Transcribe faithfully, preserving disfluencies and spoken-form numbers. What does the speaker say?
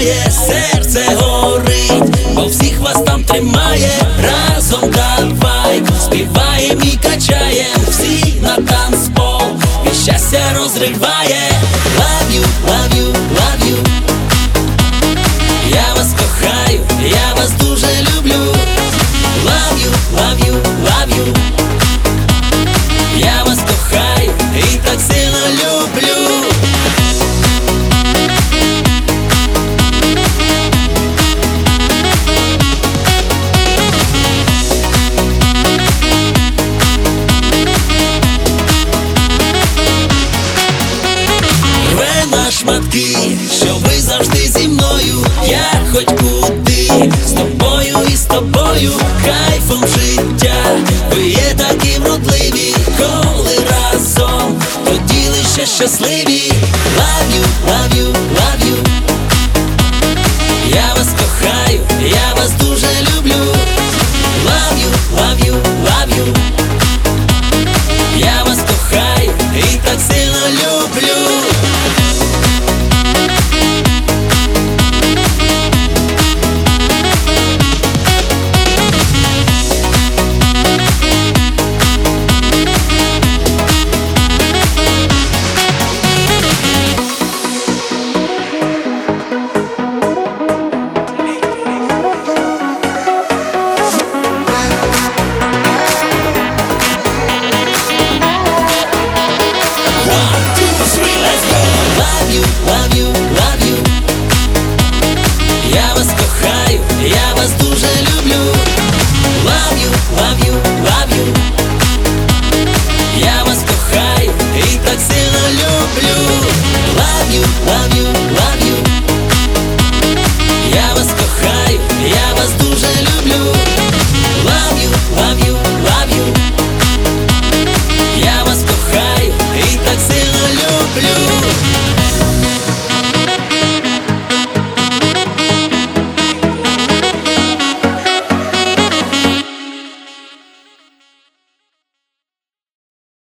палає, серце горить, бо всіх вас там тримає. Разом давай співаєм і качаєм, всі на танцпол і щастя розриває. Love you, love you, love you. Я вас кохаю, я вас дуже люблю. Love you, love you, love you. Я вас кохаю і так сильно люблю. Рве на шматки, що ви завжди зі мною. Я хоч куди, з тобою і з тобою, кайфом життя. Ви є такі вродливі, коли разом, тоді лише щасливі. Love you, love you,